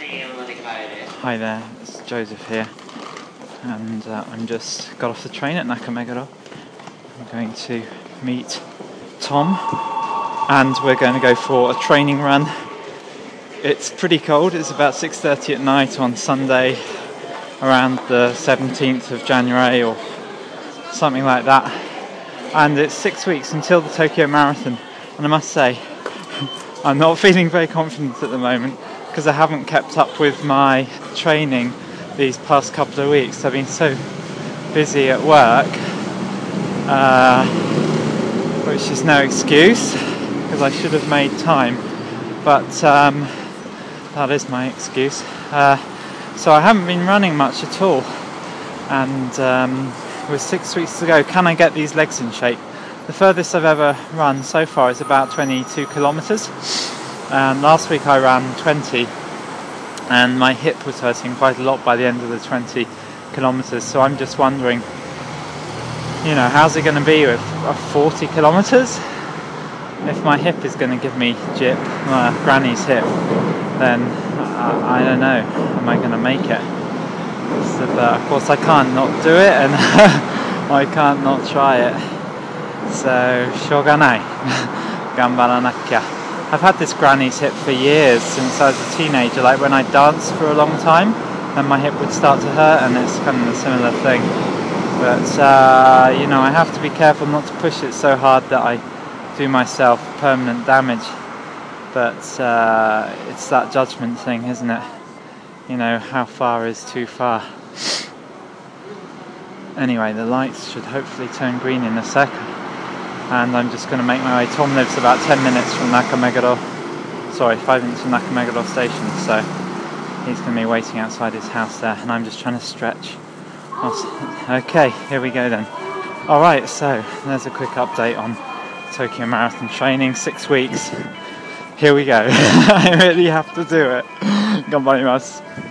Hi there, it's Joseph here, and I'm just got off the train at Nakameguro. I'm going to meet Tom, and we're going to go for a training run. It's pretty cold. It's about 6:30 at night on Sunday, around the 17th of January or something like that, and it's 6 weeks until the Tokyo Marathon. And I must say, I'm not feeling very confident at the moment because I haven't kept up with my training these past couple of weeks. I've been so busy at work, which is no excuse because I should have made time, but that is my excuse. So I haven't been running much at all, and with 6 weeks to go, can I get these legs in shape? The furthest I've ever run so far is about 22 kilometers. Last week I ran 20, and my hip was hurting quite a lot by the end of the 20 kilometers. So I'm just wondering, how's it going to be with 40 kilometers? If my hip is going to give me granny's hip, then I don't know, am I going to make it? So, but of course I can't not do it, and I can't not try it. So, しょうがない。頑張らなきゃ. I've had this granny's hip for years, since I was a teenager. Like when I danced for a long time, then my hip would start to hurt, and it's kind of a similar thing. But, I have to be careful not to push it so hard that I do myself permanent damage. But it's that judgment thing, isn't it? How far is too far? Anyway, the lights should hopefully turn green in a sec, and I'm just going to make my way. Tom lives about 10 minutes from 5 minutes from Nakameguro station, so he's going to be waiting outside his house there, and I'm just trying to stretch. Okay, here we go then. Alright, so there's a quick update on Tokyo Marathon training. 6 weeks. Here we go. I really have to do it. 頑張ります.